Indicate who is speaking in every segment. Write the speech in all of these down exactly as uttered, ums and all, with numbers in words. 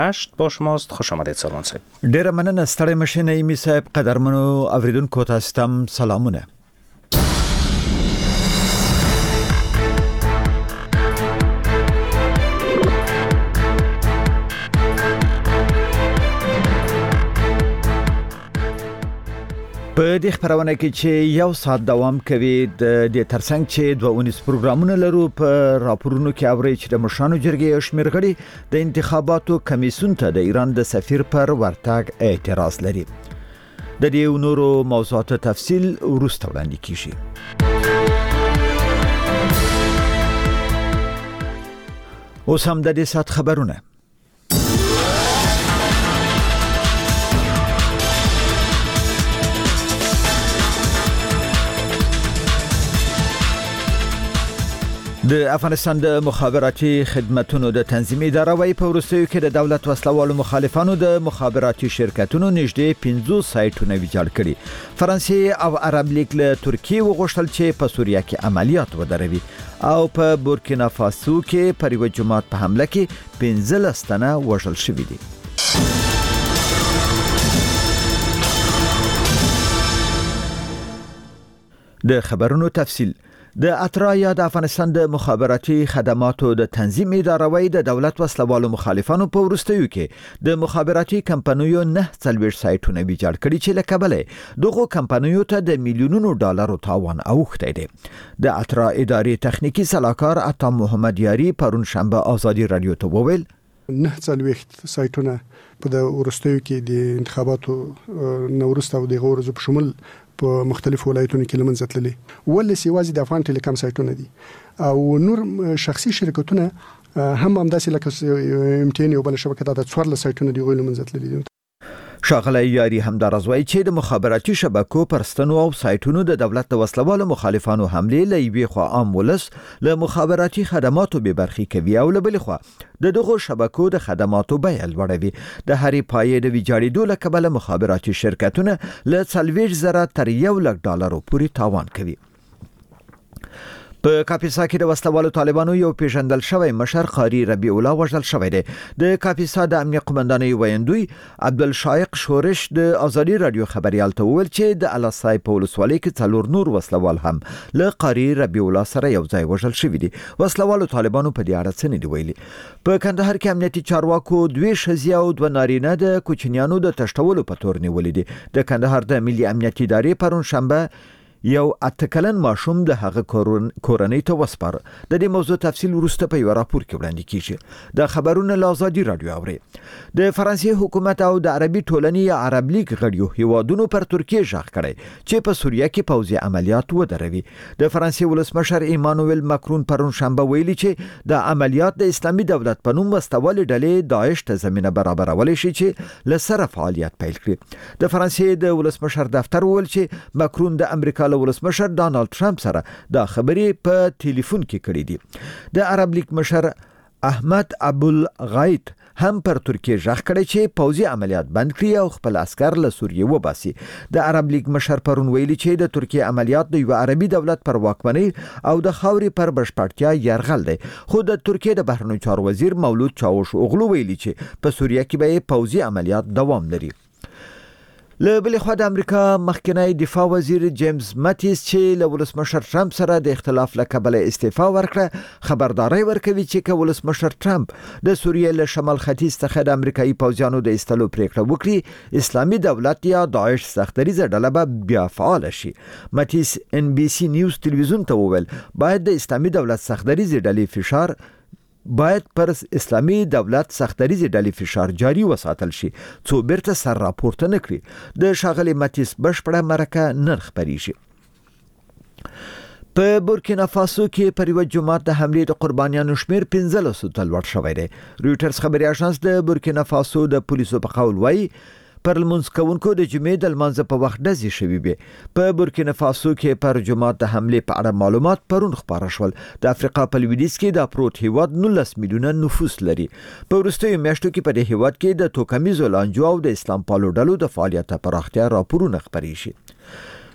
Speaker 1: هشت با شماست. خوش آمدید سلمان صاحب.
Speaker 2: ډیره مننه ستړی مشه نعیمي صاحب. قدرمنو اوریدونکو تاسو ته سلامونه. په دې خبرونه کې چې یو ساعت دوام کوي د دې ترڅنګ چې دوه ونیس پروګرامونه لرو په راپورونو کې اوري چې د مشرانو جرګې شمیرغړي د انتخاباتو کمیسیون ته د ایران د سفیر پر ورتګ اعتراض لري. د دې نورو موضوعاتو تفصیل وروسته وړاندې کیږي. اوس هم د دې ساعت خبرونه. د افغانستان د مخابراتي خدماتو د تنظیمي اداره وايي په وروستیو کې د دولت وسلوالو مخالفانو د مخابراتي شرکتونو نږدې پنځوس سایټونه ویجاړ کړي. فرانسې او عرب لیگ له ترکیه وغوښتل چې په سوریه کې عملیات ودروي او په بورکینا فاسو کې پر یو جماعت په حمله کې پنځلس تنه وژل شوي دي. د خبرونو تفصیل. د اترا یا د افغانستان د مخابراتي خدماتو د تنظیم اداره وايي د دولت وسلوالو مخالفانو په وروستیو کې د مخابراتي کمپنیو نه څلوېښت سایټونه ویجاړ کړي چې له کبله دغه کمپنیو ته د میلیونونو ډالرو تاوان اوښتی دی. د اترا ادارې تخنیکی صلاحکار عطا محمد یاری پرون شنبه آزادي رادیو ته وویل
Speaker 3: نه څلوېښت سایټونه په د وروستیو کې د انتخاباتو نورسته او د غورزو په شمول په مختلفو ولایتونو کې لمنځه تللي. ولې سیوازي د افغان ټیلیکام سایټونه دي او نور شخصي شرکتونه هم همداسې لکه ام ټي ان یو بل شبکه د څوارلس سایټونه دی غوښنه لمنځه تللي دي.
Speaker 2: شاغلی یاری همدارز وایي چې د مخابراتي شبکو پر ستنو او سایټونو د دولت د وسلوالو مخالفانو حمله لوي خو عام ولس له مخابراتي خدماتو به برخي کوي او له بل خو د دغه شبکو د خدماتو بیه لوړوي. د هرې پایې د ویجاړېدو له کبله مخابراتي شرکتونه له څلوېښت زره تر یو لک ډالرو پورې تاوان کوي. په کاپیسا کې د وسلوالو طالبانو یو پیژندل شوی مشر قاری ربیع الله وژل شوی دی. د کاپیسا د امنیت قومندانۍ ویاندوی عبدالشایق شورش د آزادي رادیو خبريال ته وویل چې د الاسای په ولسوالۍ کې څلور نور وسلوال هم له قاری ربیع الله سره یو ځای وژل شوی دي. وسلوالو طالبانو په دې اړه څه نه دی ویلي. په کندهار کې امنیتي چارواکو دوه ښځې او دوه نارینه د کوچنیانو د تشتولو په تور نیولې دي. د کندهار د ملي امنیت ادارې پرون شنبه یو اتکلن ماشوم د هغه کورنۍ ته وسپار. د دې موضوع تفصیل وروسته په یو راپور کې وړاندې کیږي. د خبرونو له آزادي رادیو اوري. د فرانسې حکومت او د عربي ټولنې عرب لیگ غړیو هیوادونو پر ترکیه ژغ کړي چې په سوریه کې پوځي عملیات ودروي. د فرانسې ولسمشر ایمانوئل ماکرون پرون شنبه ویلي چې د عملیات د اسلامي دولت په نوم وسوال ډلې داعش ته زمينه برابرول شي چې لسره فعالیت پیل کړي. د فرانسې د ولسمشر دفتر ویل چې ماکرون د امریکا ولسمشر ډانلډ ټرمپ سره دا خبرې په ټلیفون کې کړې دي. د عرب لیگ مشر احمد ابوالغایت هم پر ترکیه ژغ کړی چې پوځي عملیات بند کړي او خپل عسكر له سوریه وباسي. د عرب لیگ مشر پرون ویلي چې د ترکیه عملیات د یو عربي دولت پر واکمنۍ او د خاوري پر بشپړتیا يرغل دی. خو د ترکیه د بهرنیو چارو وزیر مولود چاوش اوغلو ویلي چې په سوریه کې به پوځي عملیات دوام لري. له بل خوا د امریکا مخکنی دفاع وزیر جیمز ماتیس چې له ولسمشر ټرمپ سره د اختلاف له کبله استعفا ورکړه خبرداري ورکوي چې که ولسمشر ټرمپ د سوریه له شمال ختیځ څخه د امریکایي پوځیانو د ایستلو پریکړه وکړي اسلامي دولت یا داعش سختریزه ډله به بیا فعال شي. ماتیس ان بي سي نیوز تلویزیون ته وویل باید د اسلامي دولت سختریزه ډلې فشار باید پر اسلامي دولت سختریزه ډلې فشار جاری وساتل شي څو بیرته سر راپورته نکړي. د شاغلي ماتیس بشپړه مرکه نرخ پریږي. په بورکینا فاسو کې پر یو جماعت د حمله د قربانیانو شمیر پنځلس ته لوړ شوی دی. رويټرز خبري اژانس د بورکینا فاسو د پولیسو په قول وایي پر لمونځ کوونکو د جمعې د لمانځه په وخت ډزې شوې وې. په بورکینا فاسو کې پر جماعت د حمله په اړه معلومات پرون خبره شول. د افریقا په لویدیځ کې د پروت هیواد نولس میلیونه نفوس لري. په وروستیو میاشتو کې په دې هیواد کې د توکمیزو لانجو او د اسلام پالو ډلو د فعالیت پراختیا راپورونه خبري شي.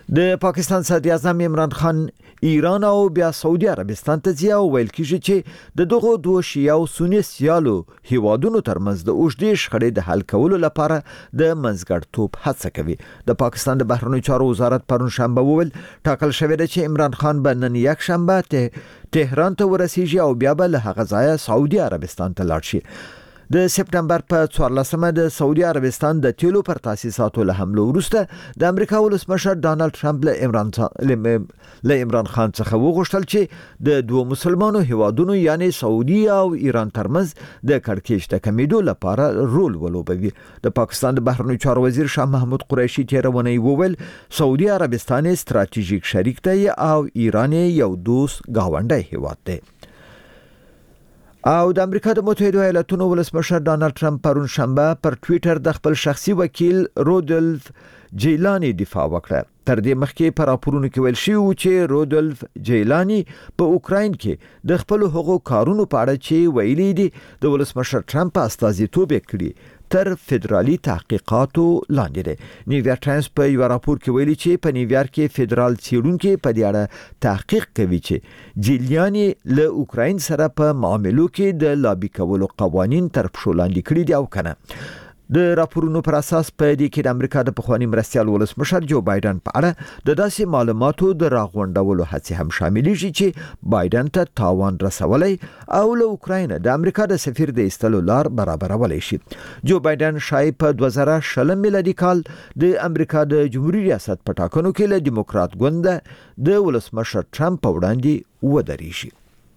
Speaker 2: د پاکستان صدر اعظم عمران خان ایران او بیا سعودي عربستان ته ځي او ویل کیږي چې د دغه دوه شیعه او سنی سیالو هیوادونو ترمنځ د اوږدې شخړې د حل کولو لپاره د منځګړیتوب هڅه کوي. د پاکستان د بهرنیو چارو وزارت پرون شنبه وویل ټاکل شوی دی چې عمران خان به نن یک شنبه ته تهران ته ورسیږي او بیا به له هغه ځایه سعودي عربستان ته لاړ شي. د سپټمبر په څوارلسمه د سعودي عربستان د تیلو پر تاسیساتو له حمله وروسته د امریکا ولسمشر ډانلډ ټرمپ له عمران له عمران خان څخه وغوښتل چې د دوه مسلمانو هیوادونو یعنی سعودي او ایران ترمنځ د کړکېچ د کمیدو لپاره رول ولوبوي. د پاکستان د بهرنیو چارو وزیر شاه محمود قریشي تیرونه وویل سعودي عربستان ستراتیژیک شریک دی او ایران یو دوست گاونډی هیواد دی. او د امریکا د متحده ایالاتونو ولسمشر ډانلډ ټرمپ پرون شنبه پر ټوئیټر د خپل شخصي وکیل رودولف جیلانی دفاع وکړه. تر دې مخکې پر راپورونو کې ویل شوی و چې رودولف جیلانی په اوکراین کې د خپل هغو کارونو په اړه چې ویلي دي د ولسمشر ټرمپ استازیتوب کړی تر فدرالي تحقیقاتو لاندې دی. نیویارک ټایمز په یو راپور کې ویلي چې په نیویارک کې فدرال څېړونکي په دې اړه تحقیق کوي چې جیلیانی له اوکراین سره په معاملو کې د لابي کولو قوانين تر پښو لاندې کړی دي او کنه. د راپورونو پر اساس په دې کې د امریکا د پخوانی مرستیال ولسمشر جو بایدن په اړه د داسې معلوماتو د راغونډولو هڅې هم شاملېږي چې بایدن ته تاوان رسولای او له اوکراین د امریکا د سفیر د ایستلو لار برابرولای شي. جو بایدن شای په دوه زره شل میلادي کال د امریکا د جمهوریت ریاست په ټاکنو کې له دیموکرات ګوند د ولسمشر ټرمپ په وړاندې ودرېږي.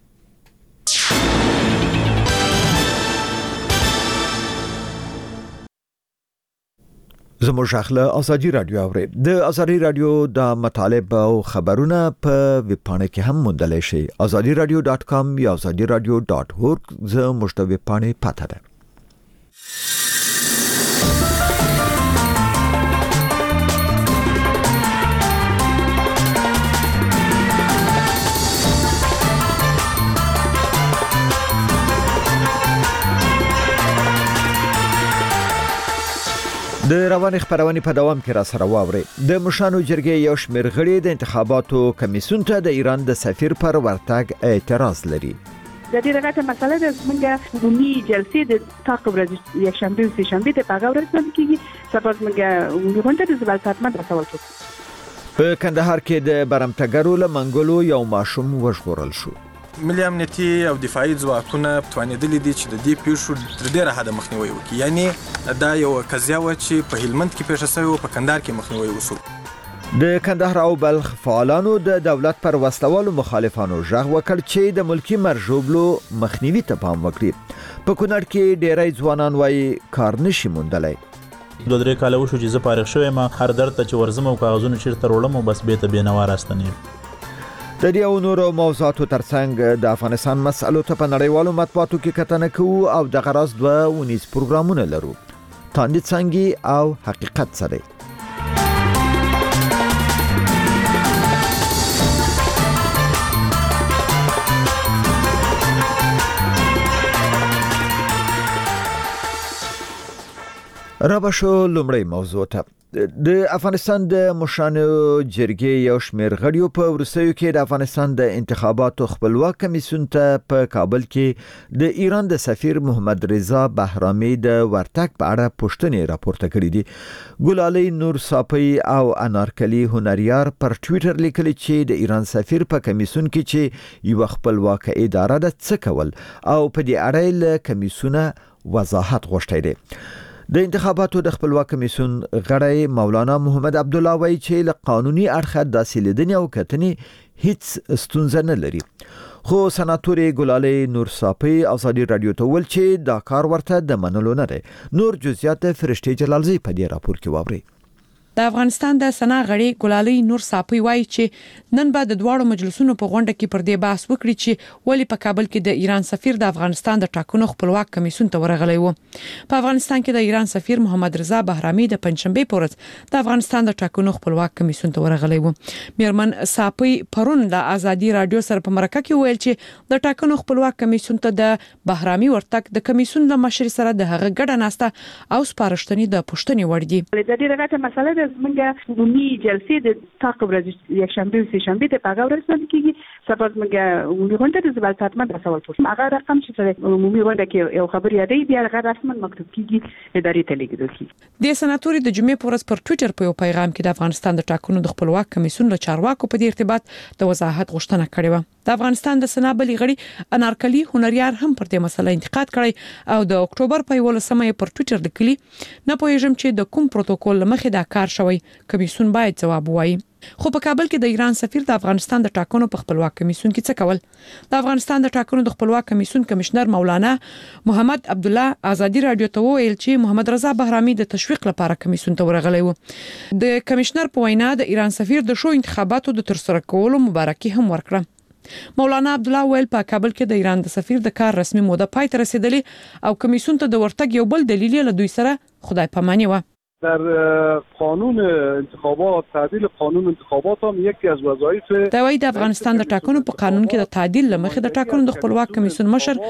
Speaker 2: زموږ اخله ازادي رادیو اوري د ازادي رادیو د مطالب او خبرونه په ویب پاڼه کې هم موندلی شئ. ازادي رادیو ډاٹ کام یا ازادي رادیو ډاٹ اورګ زموږ د ویب پاڼې پته ده. د روان خبرونه په دوام کې را سره واوري. د مشانو جرګې یو شمېر غړي د انتخاباتو کمیسیون ته د ایران د سفیر پر ورتګ اعتراض لري.
Speaker 4: د دې رغته مسله د زمونږ عمومي جلسې د تاقب ورځ یک شنبه او سه شنبه ته پاغه ورسېږي کیږي سبب موږ غونډه د زبال ساتمه رسول شو.
Speaker 2: په کندهار کې د برمتګرو له منګلو یو ماشوم وژغورل شو.
Speaker 5: ملي امنیتي او دفاعي ځواکونه توانیدلي دي چې د دې پیښو تر ډیره حد مخنیوي وکړي. یعنی دا یو قضیه و چې په هلمند کې پیښه شوې او په کندهار کې مخنیوي وشو.
Speaker 2: د کندهار او بلخ فعالانو د دولت پر وسلوالو مخالفانو ژغ وکړ چې د ملکی مرجوبلو مخنیوي ته پام وکړي. په کونړ کې ډیری ځوانان وايي کار نشي موندلای.
Speaker 6: دوه درې کاله وشو چې زه فارغ شوم، هر درته چې ورزم او کاغذونه چیرته وړم او بس به ته بینوار استنیم.
Speaker 2: د دې او نورو موضوعاتو ترڅنګ د افغانستان مسألو ته په نړیوالو مطبوعاتو کې کتنه کوو او د غرض دوه ونیز پروګرامونه لرو. تاندید څنګه او حقیقت سره رابشو لومړی موضوع ته. د افغانستان د مشانو جرګې یو شمېر غړیو په وروستیو کې د افغانستان د انتخاباتو خپلواک کمیسیون ته په کابل کې د ایران د سفیر محمد رضا بهرامي د ورتګ په اړه پوښتنې راپورته کړې دي. ګلالي نور صاپي او انارکلي هنریار پر ټوئیټر لیکلي چې د ایران سفیر په کمیسیون کې چې یو خپلواک اداره د څه کول او په دې اړه له کمیسیونه وضاحت غوښتي دي. د انتخاباتو د خپلواک کمیسیون غړی مولانا محمد عبد الله وایي چې له قانوني اړخه داسې لیدنې او کتنې هیڅ ستونزه نه لري. خو سناتوري ګلالي نور صاپي ازادي رادیو ته ویل چې دا کار ورته د منلو نه دی. نور جزئیات فرشتي جلالزی په دې راپور کې واوري.
Speaker 7: د افغانستان د سنا غړي ګلالي نور صاپي وایي چې نن بعد د دواړو مجلسونو په غونډه کې پر دې بحث وکړي چې ولی په کابل کې د ایران سفیر د افغانستان د ټاکنو خپلواک کمیسیون ته ورغلی و. په افغانستان کې د ایران سفیر محمد رضا بهرامي د پنځشنبه په ورځ د افغانستان د ټاکنو خپلواک کمیسیون ته ورغلی و. میرمن صاپي پرون د ازادي رادیو سره په مرکه کې ویل چې د ټاکنو خپلواک کمیسیون ته د بهرامي ورتګ د کمیسیون د مشر سره د هغه ګډه ناسته او سپارښتنې د پښتنې وړ دي.
Speaker 4: د دې رغته مسله د زمونږ عمومي جلسې د تاق ورځ یک شنبه او سه شنبه ته پاګه ورسول کیږي سبا زمونږ عمومي غونډه د زبال ساتمه د سوال پوښتنه هغه رقم چې عمومي غونډه کې یو خبر یادې بیا هغه رسماً مکتوب کیږي ادارې ته لیږدول کیږي.
Speaker 7: د سناتوري د جمعې پورس پر ټوئیټر په یو پیغام کې د افغانستان د ټاکنو د خپلواک کمیسیون له چارواکو په دې ارتباط د وضاحت غوښتنه کړې و. د افغانستان د سنابلي غړي انارکلی هنریار هم پر دې مسله انتقاد کړی او د اکتوبر په یولسمه پر ټوئیټر لیکلي نه پوهیږم چې د کوم پروتوکول لمخې دا کار شوی کمیسیون باید جواب وایي. خو په کابل کې د ایران سفیر د افغانستان د ټاکنو په خپلواک کمیسیون کې څه کول؟ د افغانستان د ټاکنو د خپلواک کمیسیون کمشنر مولانا محمد عبد الله ازادي رادیو ته ویل چې محمد رضا بهرامي د تشویق لپاره کمیسیون ته ورغلی و. د کمشنر په وینا د ایران سفیر د شو انتخاباتو د ترسره کولو مبارکي هم ورکړه. مولانا عبد الله ویل په کابل کې د ایران د سفیر د کار رسمي موده پای ته رسیدلې او کمیسیون ته د ورتګ یو بل دلیل له دوی سره خدای پاماني و.
Speaker 8: در قانون انتخابات تعدیل قانون انتخابات هم یکی از وظایف
Speaker 7: د وای د افغانستان د ټاکنو په قانون کې د تعدیل لمخې د ټاکنو د خپلواک کمیسیون مشر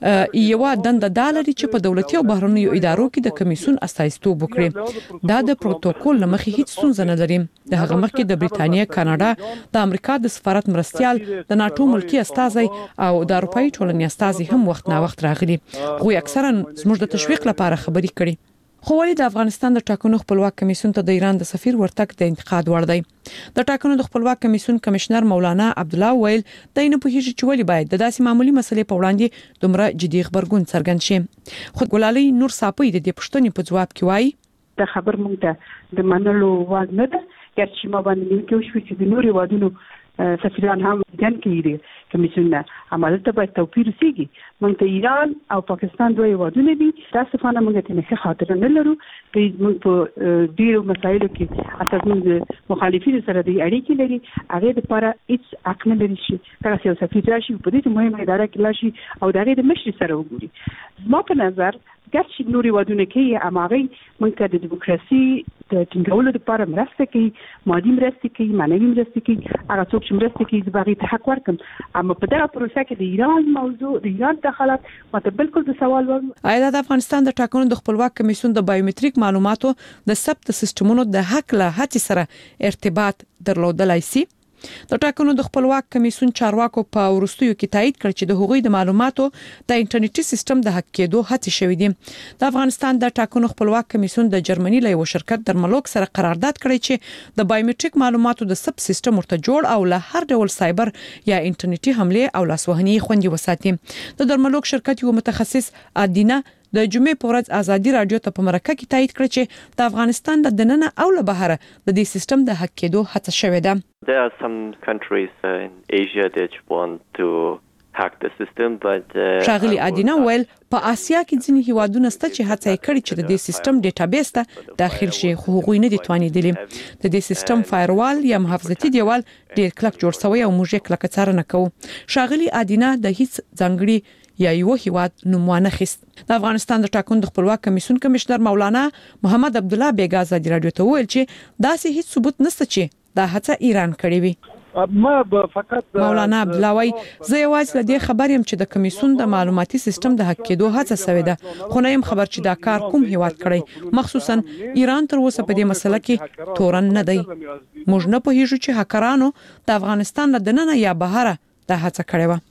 Speaker 7: یو دنده دالري چې په دولتي او بهرنیو ادارو کې د کمیسیون استایستوب وکړي. دا د پروتوکول لمخې هیڅ ستونزه نه لري. د هغه مخکې د بریتانیا، کاناډا، د امریکا د سفارت مرستيال، د ناتو ملکی استازي او د اروپאי ټولنې استازي هم وخت نا وخت راغلي. خو اکثرا زموږ د تشویق لپاره خبري کړي. خو ولې د افغانستان د ټاکنو خپلواک کمیسیون ته د ایران د سفیر ورتګ د انتقاد وړ دی؟ د ټاکنو د خپلواک کمیسیون کمشنر مولانا عبد الله ویل د نه په هیڅ چولي باید د داسې معمولی مسلې په وړاندې دومره جدي خبرګون څرګند شي. خو ګلالي نور صاپي د دې پښتنې په جواب کې وایي
Speaker 4: د خبر مونږ ته د منلو واګ نه ده چې ما باندې کې شو چې د نوري وادونو سفیران هم ځان کې کمیسیون نه عمل ته باید توپیر سیږي. مونږ ته ایران او پاکستان دوی وادونه دي تاسو فانه مونږ ته نه خاطر نه لرو چې مونږ په ډیرو مسایلو کې اساس مونږ مخالفین سره د اړیکې لري هغه د لپاره هیڅ حق نه لري چې تاسو یو سفیر راشي په دې مهمه اداره کې لاشي او دغه د مشر سره وګوري. زما په نظر ګرځي نوري وادونه کې اماغي مونږ ته د دیموکراسي د ټینګولو لپاره مرسته کوي، مادي مرسته کوي، معنوي مرسته کوي. هغه څوک چې مرسته کوي د باغی ته حق ورکم. اما په دغه پروسه کې د ایران موضوع د ایران دخالت ماته بالکل د سوال ور
Speaker 7: آیا د افغانستان د ټاکنو د خپلواک کمیسیون د بایومټریک معلوماتو د ثبت سیستمونو د حق له هڅې سره ارتباط درلودلای شي؟ د ټاکنو د خپلواک کمیسیون چارواکو په ورستیو کې تایید کړ چې د هغوی د معلوماتو د انټرنیټي سیستم د حق کېدو هڅې شوې دي. د افغانستان د ټاکنو خپلواک کمیسیون د جرمني له یو شرکت درملوک سره قرارداد کړی چې د بایومټریک معلوماتو د ثبت سیستم ورته جوړ او له هر ډول سایبر یا انټرنیټي حمله او لاسوهنې خوندي وساتي. د درملوک شرکت یو متخصص ادینه د جمعې په ورځ ازادي رادیو ته په مرکه کې تایید کړ چې د افغانستان د دننه او له بهره د دې سیستم د حق کېدو هڅه شوې ده.
Speaker 9: There are some countries uh, in Asia that want to hack the system but
Speaker 7: شاغلی ادینه ویل په آسیا کې ځینې هیوادونه ست چې هڅه کړې چې د دې سیستم ډیټابیس ته داخل شي خو هغوی نه دي توانیدلی. د دې سیستم فایروال یا محافظتي دیوال ډیر کلک جوړ شوی او موږ یې کلک څارنه کوو. شاغلی ادینه د هیڅ ځانګړي یا یو هیواد نومونه خست. د افغانستان د ټاکنو د خپلواک کمیسیون کمشنر مولانا محمد عبد الله بیګا ازادي رادیو ته ویل چې داسې هیڅ ثبوت نشته چې دا هڅه ایران کړې وي.
Speaker 8: ما فقط
Speaker 7: مولانا عبد الله وای زه یوازې له دې خبر یم چې د کمیسیون د معلوماتي سیستم د حق کېدو هڅه شوې ده خو نه یم خبر چې دا کار کوم هیواد کړی مخصوصا ایران تر اوسه په دې مسله کې تورن نه دی. موږ نه پوهیږو چې هکرانو د افغانستان له دننه یا بهره دا هڅه کړې و.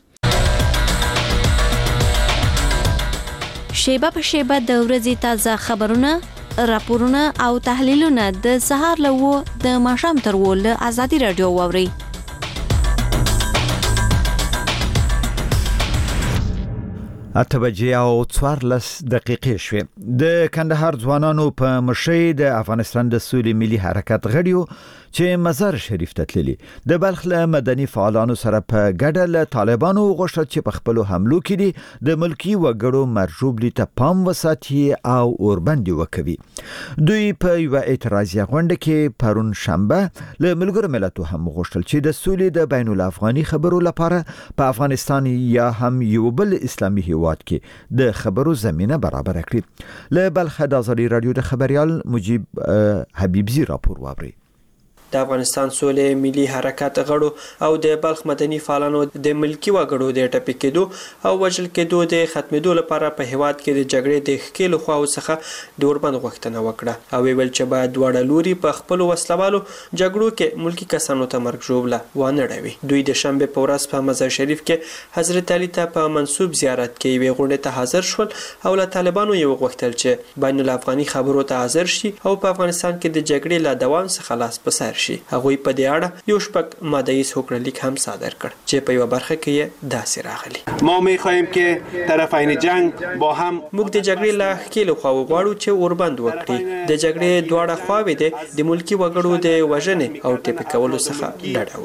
Speaker 10: شیبه په شیبه د ورځې تازه خبرونه، راپورونه او تحلیلونه د سهار له و د ماښام تر و له ازادي رادیو واوري.
Speaker 2: اته بجې او څوارلس دقیقې شوې. د کندهار ځوانانو په مشرۍ د افغانستان د سولې ملي حرکت غړیو چې مزار شریف ته تللي د بلخ له مدني فعالانو سره په ګډه له طالبانو غوښتل چې په خپل حملو کې دي د ملکی وګړو مرجوبلي ته پام وساتي او اوربندي وکوي. دوی په یو اعتراضي غونډه کې پرون شنبه له ملګرو ملتونو هم غوښتل چې د سولې د بین الافغاني خبرو لپاره په افغانستان یا هم یو بل اسلامي هیواد کې د خبرو زمينه برابر کړي. له بلخ د ازادي رادیو د خبريال مجيب حبيبزي راپور واوري.
Speaker 11: د افغانستان سولې ملي حرکت غړو او د بلخ مدني فعالانو د ملکی وګړو د ټپي کېدو او وژل کېدو د ختمېدو لپاره په هیواد کې د جګړې د ښکېلو خواو څخه د اوربند غوښتنه وکړه او ویل چې باید دواړه لوري په خپل وسلوالو جګړو کې ملکی کسانو ته مرګ ژوبله ونه ډوي. دوی د شنبه په ورځ په مزار شریف کې حضرت علي ته په منسوب زیارت کې یوې غونډې ته حاضر شول او له طالبانو یې وغوښتل چې بین الافغاني خبرو ته حاضر شي او په افغانستان کې د جګړې له دوام څخه لاس په سر شي. هغوی په دې اړه یو شپږ ماده‌ییز هوکړلیک هم صادر کړ چې په یوه برخه کې یې داسې راغلي:
Speaker 12: ما می‌خواهیم که طرفین جنگ با هم
Speaker 11: موږ د جګړې له ښکېلو خواو غواړو چې اوربند وکړي. د جګړې دواړه خواوې د ملکی وګړو د وژنې او ټپي کولو څخه ډډه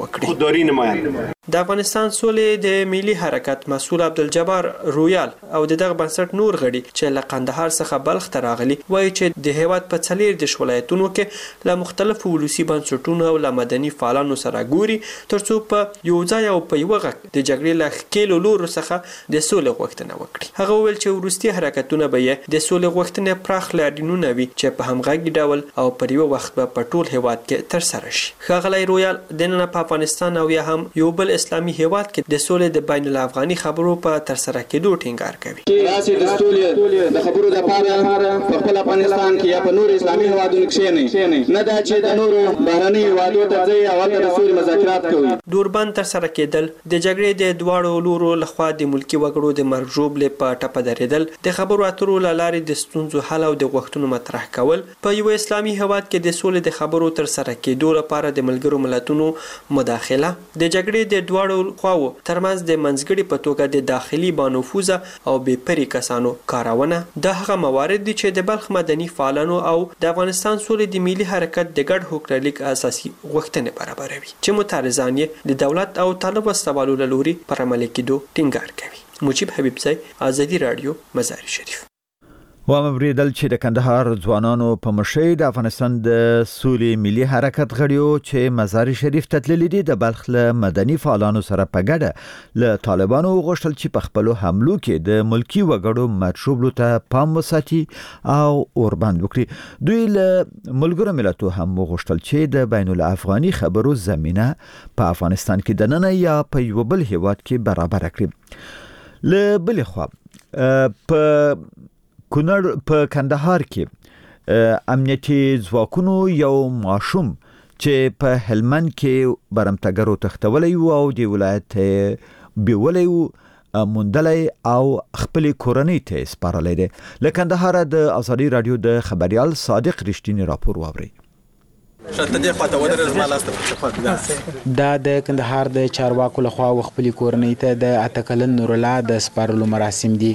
Speaker 11: وکړي. د افغانستان سولې د ملي حرکت مسؤل عبدالجبار رویال او د دغه بنسټ نور غړي چې له قندهار څخه بلخ ته راغلي وایي چې د هیواد په څلور د ولایتونو کې له مختلفو ولسي بنسټونو او له مدني فعالانو سره ګوري ترڅو په یو ځای او په یو غږ د جګړې له ښکېلو لورو څخه د سولې غوښتنه وکړي. هغه وویل چې وروستي حرکتونه به یې د سولې غوښتنې پراخ لاریونونه وي چې په همغږي ډول او پر یو وخت به په ټول هیواد کې ترسره شي. ښاغلی رویال د نن په افغانستان او یا هم یو بل اسلامي هیواد کې د سولې د بین الافغاني خبرو په ترسره کېدو ټینګار کوي.
Speaker 13: راسي د سولې د خبرو د لپاره په خپل افغانستان کې یا په نور اسلامي هیوادونو کې نه دا چې د نورو بهرني هیوادونو ته ځي او د سولې مذاکرات کوي.
Speaker 11: دوربند ترسره کېدل د جګړې د دواړو لورو لخوا د ملکی وګړو د مرګ ژوبلې په ټپه درېدل د خبرو اترو له لارې د ستونزو حل او د غوښتنو مطرح کول په یو اسلامي هیواد کې د سولې د خبرو ترسره کېدو لپاره د ملګرو ملتونو مداخله د جګړې د دواړو خواو ترمنځ د منځګړي په توګه د داخلي بانفوذه او بې پرې کسانو کارونه د هغه موارد دي چې د بلخ مدني فعالانو او د افغانستان سولې د ملي حرکت د ګډ هوکړلیک اساسي غوښتنې برابروي چې متعارضان یې د دولت او طالب وسوالو له لوري پر عملي کېدو ټینګار کوي. مجيب حبیبزی، آزادي رادیو، مزار شریف.
Speaker 2: و مبریدل چې د کندهار ځوانانو په مشرۍ د افغانستان د سولې ملي حرکت غړیو چې مزار شریف ته تللي دي د بلخ له مدني فعالانو سره په ګډه له طالبانو غوښتل چې په خپلو حملو کې د ملکی وګړو مشروبلو ته پام وساتي او اوربند وکړي. دوی له ملګرو ملتونو هم غوښتل چې د بین الافغاني خبرو زمينه په افغانستان کې د نن یا په یو بل هیواد کې برابر کړي. له بل خوا په کونړ په کندهار کې امنیتي ځواکونو یو ماشوم چې په هلمند کې برمتګرو تختولې او د ولایت بیولې موندلې او خپل کورنۍ ته سپارلې ده. له کندهار د آزادي رادیو د خبريال صادق رښتینی راپور واوري.
Speaker 14: دا د کندهار د چارواکو لخوا خپل کورنۍ ته د اتکلن نور الله د سپارلو مراسم دي.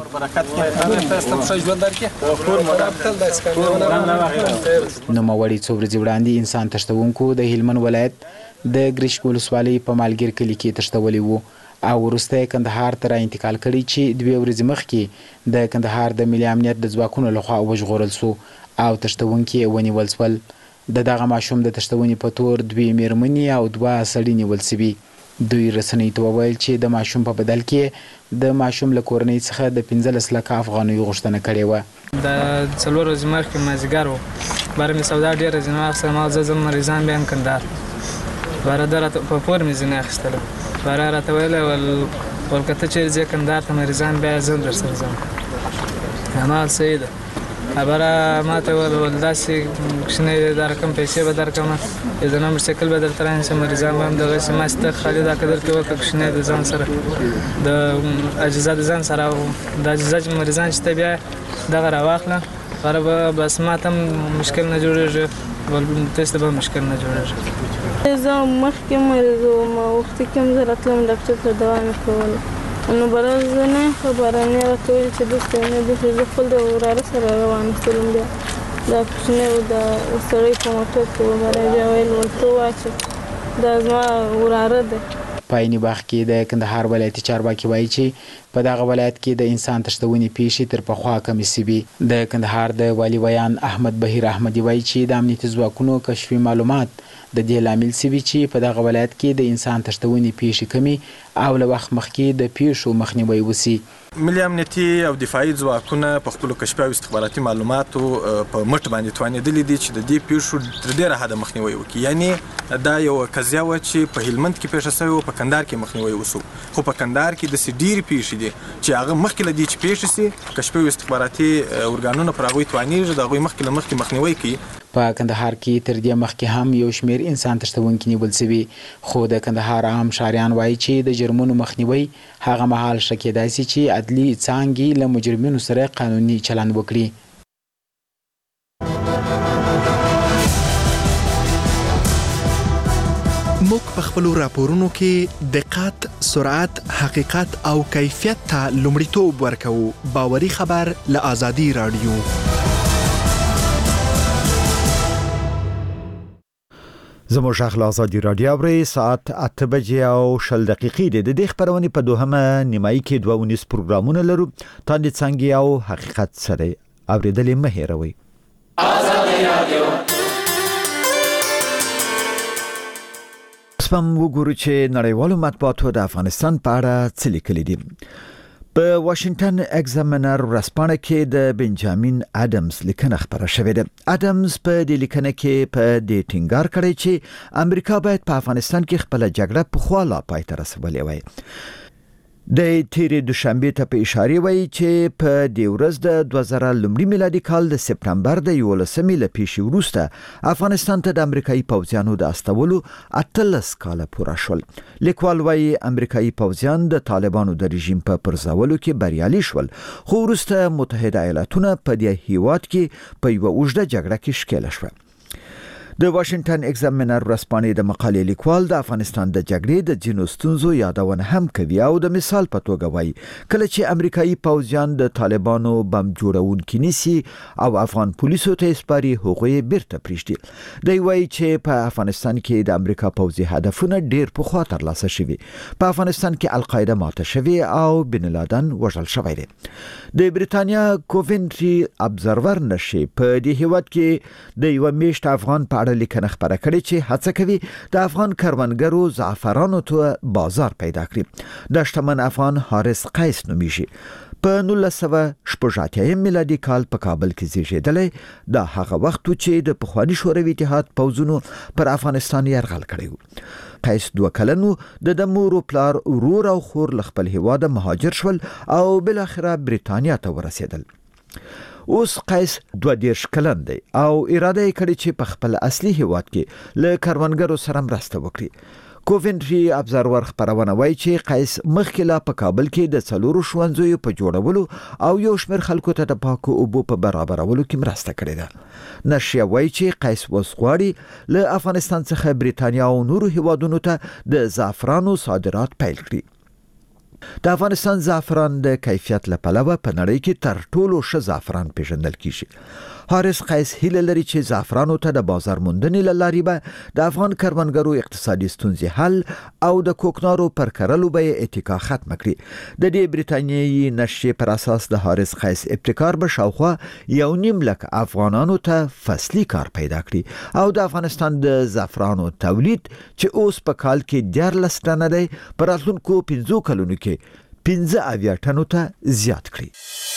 Speaker 14: نو موري څو ورځې وړاندې انسان تشتونکو د هلمند ولایت د ګریش ولسوالۍ په مالګر کلی کې تشتولې وو او ورسته کندهار ته انتقال کړي چې دوه ورځې مخکې د کندهار د ملي امنیت د ځواکونو لخوا وژغورل سو او تشتونکي ونیول شول. د دغه ماشوم د تشتونې په تور دوی میرمنې او دوه سړي نیول شوي. دوی رسنۍ ته وویل چې د ماشوم په بدل کې د ماشوم له کورنۍ څخه د پنځلس لکه افغانیو غوښتنه کړې وه.
Speaker 15: د څلور ورځې مخکې مازدیګر و باره مې سودا ډېره ځینې واخیستله. ما زه ځم مریضان بیا کندهار باره ده راته په پور مې ځینې اخیستله. باره راته ویلی ول ول که ته چېرې ځې کندهار ته مریضان بیا زه در سره ځم. هماغه صحیح ده. خبره ما ته ول داسې کوچنی دا رقم پیسې به درکړم د موټرسایکل به درته رانیسم مریضان به هم دغسې ما چې ته خالي دا که درکړې وکړه کوچنی د ځان سره د اجزا د ځان سره د اجزا چې مریضان چې ته بیا دغه راواخله خبره به بس ما ته هم مشکل نه جوړېږي تاسو ته به مشکل نه جوړېږي.
Speaker 16: زه مخکې مریض وم وختي کې هم زه راتلم ډاکټر ته دوا مې کوله نو بره زه نه خبره نه راته ویل چې دلته نه بیخي زه خپل د وراره سره روانه شولم. بیا دا کوچنی و د سړی په موټر کې و بره بیا ویل ول ته واچه دا زما وراره دی.
Speaker 14: په عیني باغ کې د کندهار ولایتي چارواکي وایي چې په دغه ولایت کې د انسان تښتونې پیښې تر پخوا کمې شوي. د کندهار د والي ویان احمد بهیر احمدي وایي چې د امنیتي ځواکونو کشفي معلومات د دې لامل شوي چې په دغه ولایت کې د انسان تښتونې پیښې کمې او له وخت مخکې د پیښو مخنیوی وشي.
Speaker 5: ملي امنیتي او دفاعي ځواکونه په خپلو کشفي او استخباراتي معلوماتو په مټ باندې توانېدلي دي چې د دې پیښو تر ډېره حده مخنیوی وکړي. یعنې دا یو قضیه وه چې په هلمند کې پیښه شوې وه، په کندهار کې مخنیوی وسو، خو په کندهار کې داسې ډېرې پیښې دي چې هغه مخکې له دې چې پیښې سي کشفي او استخباراتي ارګانونه پر هغوی توانېږي د هغوی مخکې له مخکې مخنیوی کوي.
Speaker 14: په کندهار کې تر دې مخکې هم یو شمېر انسان تښتونکي نیول شوي، خو د کندهار عام شاریان وایي چې د جرمونو مخنیوی هغه مهال ښه کېدای شي چې عدلي څانګې له مجرمینو سره قانوني چلند وکړي.
Speaker 17: موږ په خپلو راپورونو کې دقت، سرعت، حقیقت او کیفیت ته لومړیتوب ورکوو. باوري خبر له آزادي راډیو.
Speaker 2: زموږ غږ له آزادي راډیو اورئ. ساعت اته بجې او شل دقیقې دي. د دې خپرونې په دوهمه نیمایي کې دوه ونیز پروګرامونه لرو. تاندې څانګې او حقیقت سره اورېدل مه هېروئ. آزادي راډیو. سپم وګورو چې نړیوالو مطبوعاتو د افغانستان په اړه څه لیکلي دي. په واشنگټن اگزامینر ورځپاڼه کې د بنجامین ادمز لیکنه خپره شوې ده. ادمز په دې لیکنه کې په دې ټینګار کړی چې امریکا باید په افغانستان کې خپل جګړه په خوا لا پای ته رسولې وای. د تیرې دوشنبه ته په اشاره وایي چې په دې ورځ د دوه زره لومړي میلادي کال د سپتمبر د یولسمې له پیښې وروسته افغانستان ته د امریکایي پوځیانو د استولو اتلس کاله پوره شول. لیکوال وایي امریکایي پوځیان د طالبانو د رژیم په پرځولو کې بریالي شول، خو وروسته متحده ایالاتونه په دې هیواد کې په یوه اوږده جګړه کې ښکېله شوه. د واشنگټن اگزامینر ورځپاڼې د مقالې لیکوال د افغانستان د جګړې د ځینو ستونزو یادونه هم کوي او د مثال په توګه وایي کله چې امریکایي پوځیان د طالبانو بم جوړونکي نیسي او افغان پولیسو ته سپاري هغوی بیرته پریږدي. دی وایي چې په افغانستان کې د امریکا پوځي هدفونه ډیر پخوا ترلاسه شوي. په افغانستان کې القاعده ماته شوې او بن لادن وژل شوی دی. د بریتانیا کوونټري ابزرور نشي په دې هیواد کې د یو میشت افغان په لیکنه خبره کړې چې هڅه کوي د افغان کروندګرو زعفرانو ته بازار پیدا کړي. د شتمن افغان حارث قیس نومیږي. په نولس سوه شپږ اتیا میلادي کال په کابل کې زیږیدلی. دا هغه وخت چې د پخواني شوروي اتحاد پوځونو پر افغانستان یرغل کړی و. قیس دوه کلنو د د مور او پلار ورور او خور له خپل هیواده مهاجر شول او بل اخره بریتانیا ته ورسېدل. اوس قیس دوه دیرش کلن دی او اراده یې کړې چې په خپل اصلي هیواد کې له کروندګرو سره مرسته وکړي. کوونټري ابزرور خبرونه وایي چې قیس مخکې لا په کابل کې د څلورو ښوونځیو په جوړولو او یو شمېر خلکو ته د پاکو اوبو په برابرولو کې مرسته کړې ده. نشریه وایي چې قیس اوس غواړي له افغانستان څخه بریتانیا او نورو هیوادونو ته د زعفرانو صادرات پیل کړي. د افغانستان زعفران د کیفیت له پلوه په نړۍ کې تر ټولو ښه زعفران پیژندل کیږي. حارث قیس هیله لري چې زعفرانو ته د بازار موندنې له لارې به د افغان کروندګرو اقتصادي ستونزې حل او د کوکنارو پر کرلو به یې اتکا ختم کړي. د دې بریتانیایي نشریې پر اساس د حارث قیس ابتکار به شاوخوا یو نیم لک افغانانو ته فصلي کار پیدا کړي او د افغانستان د زعفرانو تولید چې اوس په کال کې دیارلس ټنه دی په راتلونکو پنځو کلونو کې پنځه اویا ټنو ته زیات کړي.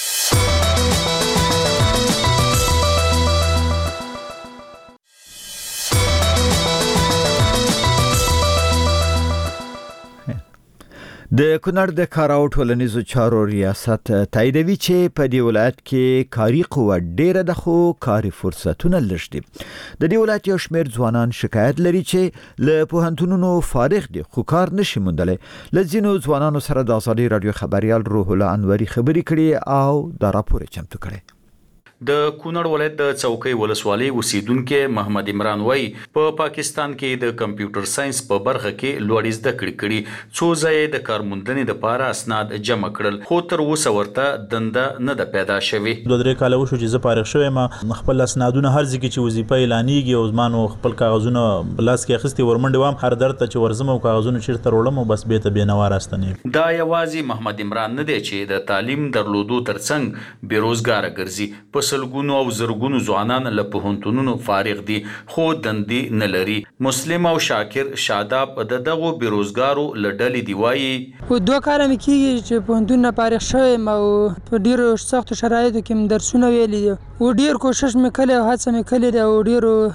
Speaker 2: د کونړ د کار او ټولنیزو چارو ریاست تاییدوي چې په دې ولایت کې کاري قوه ډیره ده خو کاري فرصتونه لږ دي. د دې ولایت یو شمېر ځوانان شکایت لري چې له پوهنتونونو فارغ دي خو کار نشي موندلی. له ځینو ځوانانو سره د آزادي راډیو خبریال روح الله انوري خبرې کړي او دا راپور چمتو کړي.
Speaker 18: د کونړ ولایت د څوکۍ ولسوالۍ اوسیدونکو محمد عمران وای په پاکستان کې د کمپیوټر ساينس په برخه کې لوړ زده کړې کړي څو ځای د کارموندنې لپاره اسناد جمع کړل خو تر اوسه ورته دنده نه ده پیدا شوې.
Speaker 6: دوه درې کاله وشو چې زه فارغ شوم خپل اسنادونه هر ځکه چې وظیفه اعلانېږي او زمانو خپل کاغذونه بلاس کې اخستي ورمنډه وام هر درته چې ورزم او کاغذونه چیرته وړم او بس به ته بنوا راستنې.
Speaker 18: دا یوازې محمد عمران نه دی چې د تعلیم درلودو ترڅنګ بیروزګار ګرځي په سلګونو او زرګونو ځوانان له پوهنتونونو فارغ دي خو دندې نه لري. مسلم او شاکر شاداب د دغو بیروزګارو لډلې دی وایي
Speaker 19: و دوه کاله مې کېږي چې پوهنتون نه فارغ شوم او په ډیرو سختو شرایطو کې درسونه ویلي دي و ډیر کوشش مې کړی او هڅه مې کړې ده او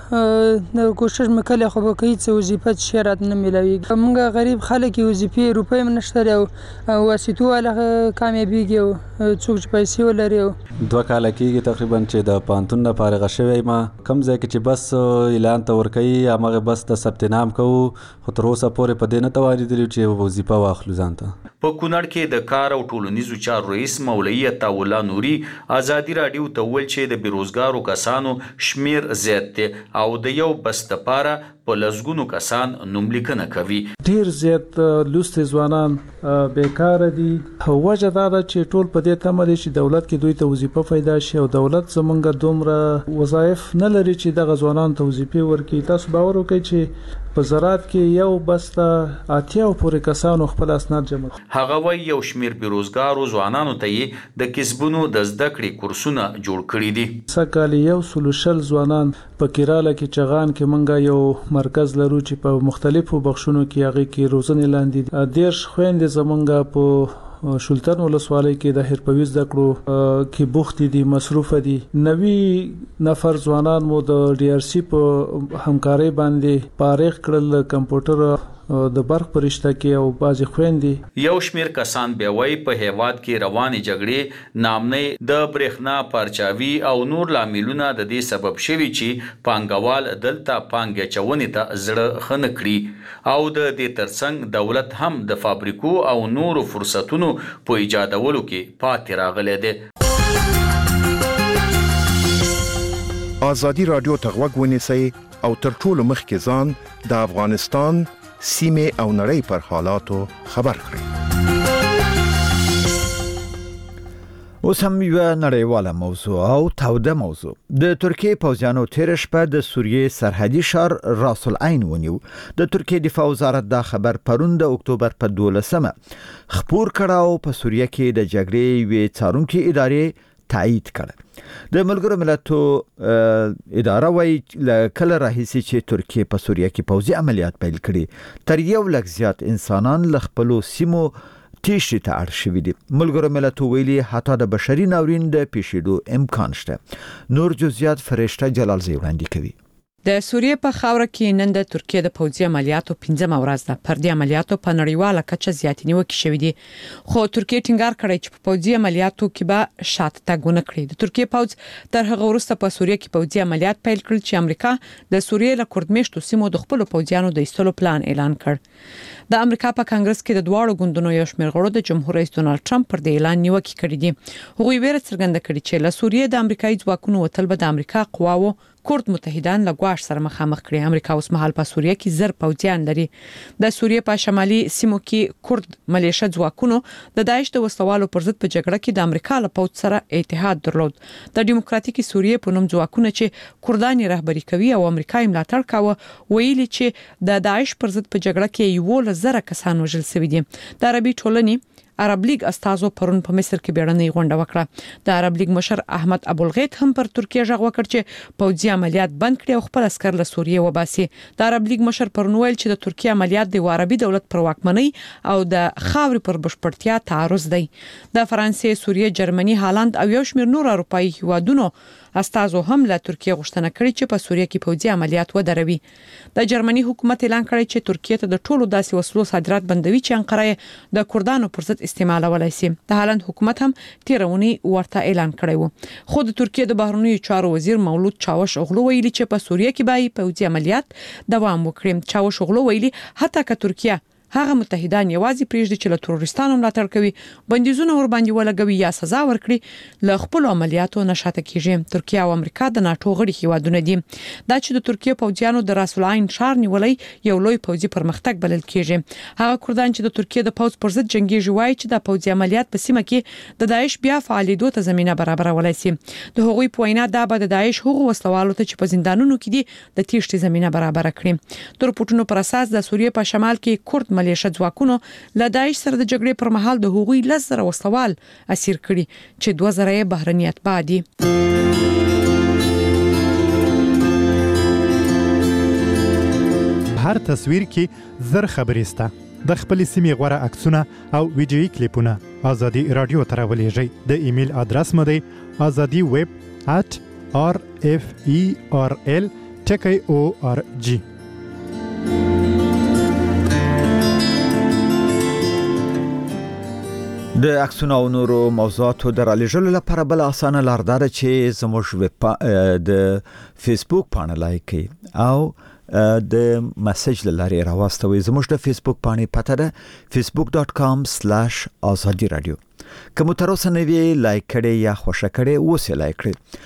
Speaker 19: ډیرو کوشش مې کړی خو به هیڅ وظیفه چې رات نه میلاویږي. موږ غریب خلک وظیفې روپۍ هم نشته او واسطو والا کامیابیږي او څوک چې پیسې ولري.
Speaker 20: دوه کاله کېږي تقریبا چې د پوهنتون نه فارغ شوی ما کم ځای کې چې بس اعلان ته ورکوي هماغه بس د ثبت نام کوو خو تر اوسه پورې په دې نه توانېدلي چې وظیفه واخلو ځان ته.
Speaker 18: په کونړ کې د کار او ټولنیزو چارو رئیس مولوي عطاءالله نوري ازادي راډیو ته وویل چې د بیروزګارو کسانو شمیر زیات دی او د یو بس دپاره په لسګونو کسان نوملیکنه کوي.
Speaker 21: ډیر زیات لوستي ځوانان بیکاره دي. وجه دا ده چې ټول په دې تمه دي چې دولت کې دوی ته وظیفه پیدا شي او دولت زمونږ دومره وظایف نه لري چې دغه ځوانان ته وظیفې ورکړي. تاسو باور وکړئ چې په زراعت کې یو بس ته اتیا پورې کسانو خپل اسناد جمع کړي.
Speaker 18: هغه وایي یو شمیر بیروزګارو ځوانانو ته یې د کسبونو د زده کړې کورسونه جوړ کړي دي.
Speaker 21: سږ یو سلو شل ځوانان په کیراله کې چغان کې منګه یو مرکز لرو چې په مختلفو بخښونو کې هغه کې روزنې لاندې دیرش خويندې زمونږ په شلتن ولسوالۍ کې د حرفوي زده کړو کې بوخت دي مصروف دي. نوي نفر ځوانان مو د ډي ار سي په همکارۍ باندې فارغ کړل کمپیوټر د برق پرشته کې او بازي خويندې.
Speaker 18: یو شمیر کسان بیا وای په هیواد کې روانې جګړې نامنې د برېښنا پارچاوي او نور لاملونه د دې سبب شوي چې پانګوال دلته پانګې چونې ته زړه خنه کړي او د دې ترڅنګ دولت هم د فابریکو او نورو فرصتونو په ایجادولو کې پاتې راغلی دی.
Speaker 22: آزادي رادیو ته غوږ ونیسئ او تر ټولو مخکې ځان د افغانستان سیمه او نړۍ پر حالاتو خبر کړئ.
Speaker 2: اوس هم یو نړیواله موضوع او تاوده موضوع. د ترکیه پوځیانو تیر شپه د سوریې سرحدي ښار راس العین ونیو. د ترکیه دفاع وزارت دا خبر پرون د اکتوبر په دولسمه خبر کړه او په سوریه کې د جګړې وی څارونکو ادارې تایید کړه. د ملګرو ملتو اداره وايي کله راهیسي چې ترکیه په سوریه کې پوځي عملیات پیل کړي تر یو لک زیات انسانان له خپل سیمو تیشي ته اړ شوي دي. ملګرو ملتو ویلي حتی د بشري ناورین د پیښېدو امکان شته. نور جزئیات فرشته جلالزی وړاندې کوي.
Speaker 7: د سوریې په خاوره کې نن د ترکیه د پوځي عملیاتو پنځمه ورځ ده. پر دې عملیاتو په نړیواله کچه زیاتې نیوکې شوې دي خو ترکیه ټینګار کړی چې په پوځي عملیاتو کې به شاته تګ ونه کړي. د ترکیه پوځ تر هغه وروسته په سوریه کې پوځي عملیات پیل کړل چې امریکا د سوریې له کورد سیمو د خپل پوځیانو د ایستلو پلان اعلان کړ. د امریکا په کانګرس کې د دواړو ګوندونو یو شمېر غړو د جمهور رئیس ډونالد ټرمپ پر دې اعلان نیوکې کړې دي. هغوی ویره څرګنده کړې چې له سوریې د امریکایي ځواکونو وتل به د امریکا قواو کورد متحدان له ګواښ سره مخامخ کړي. امریکا اوس مهال په سوریه کې زر پوځیان لري. د سوریې په شمالي سیمو کې کورد ملیشه ځواکونو د داعش د وسلوالو پر ضد په جګړه کې د امریکا له پوځ سره اتحاد درلود. د دیموکراتیکي سوریې په نوم ځواکونه چې کردان رهبری کوي او امریکا یې ملاتړ کاوه ویلي چې د داعش پر ضد په جګړه کې یو لزر کسان وژل شوي دي. د عربي ټولنې عرب لیگ استازو پرون په مصر کې بیړنۍ غونډه وکړه. د عرب لیگ مشر احمد ابوالغیت هم پر ترکیه ژغ وکړ چې پوځي عملیات بند کړي او خپل عسكر له سوریې وباسي. د عرب لیگ مشر پرون ویل چې د ترکیه عملیات د عربي دولت پر واکمنۍ او د خاورې پر بشپړتیا تعرض دی. د فرانسې، سوریې، جرمني، هالند او یو شمېر نور اروپایي هیوادونو استازو هم له ترکیه غوښتنه کړې چې په سوریه کې پوځي عملیات ودروي. د جرمني حکومت اعلان کړی چې ترکیه ته د ټولو داسې وسلو صادرات بندوي چې انقره د کردانو پر ضد استعمالولای شي. د هالند حکومت هم تیرونی ورته اعلان کړی و. خو د ترکیه د بهرنیو چارو وزیر مولود چاوش اوغلو ویلي چې په سوریه کې به پوځي عملیات دوام وکړي. چاوش اوغلو ویلي حتی که ترکیه هغه متحدان یوازې پریږدي چې له تروریستانو ملاتړ کوي بندیزونه ور باندې ولګوي یا سزا ورکړي له خپل عملیاتو نشاته کیږي ترکیه او امریکا د ناتو غړي هیوادونه دي دا چې د ترکیه پوځیانو د راس العین ښار نیولې یو لوی پوځي پرمختګ بلل کیږي هغه کردان چې د ترکیه د پوځ پر ضد جنگي وایي چې د پوځي عملیات په سیمه کې د داعش بیا فعالیدو ته زمينه برابرولای شي د هغوی په وینا دا به د داعش هغو وسلوالو ته چې په زندانونو کې دي د تیښتې زمينه برابر کړي د رپورټونو پر اساس د سوریې په شمال کې کورد ملیشه ځواکونو له داعش سره د جګړې پر مهال د هغوی لزر وسوال اسیر کړي چې دوه زره بهرنیت بادي
Speaker 1: هر تصویر کې زر خبرې سته د خپل سیمې غوړه عکسونه او ویډیويي کلیپونه ازادي رادیو ته راولېږئ د ایمیل ادرس مو دی azadi web at r f e r l ټکی او ار جی
Speaker 2: د عکسونو او نورو موضوعاتو د رالېږلو لپاره بل اسانه لار دا ده چې زموږ ویب د فیسبوک پاڼه لایک کړئ او د میسج لارې راوستوي زموږ د فیسبوک پاڼې پته ده facebook dot com slash azadi radio کوم تر اوسه نوی لایک کړئ یا خوښه کړئ اوس یې لایک کړئ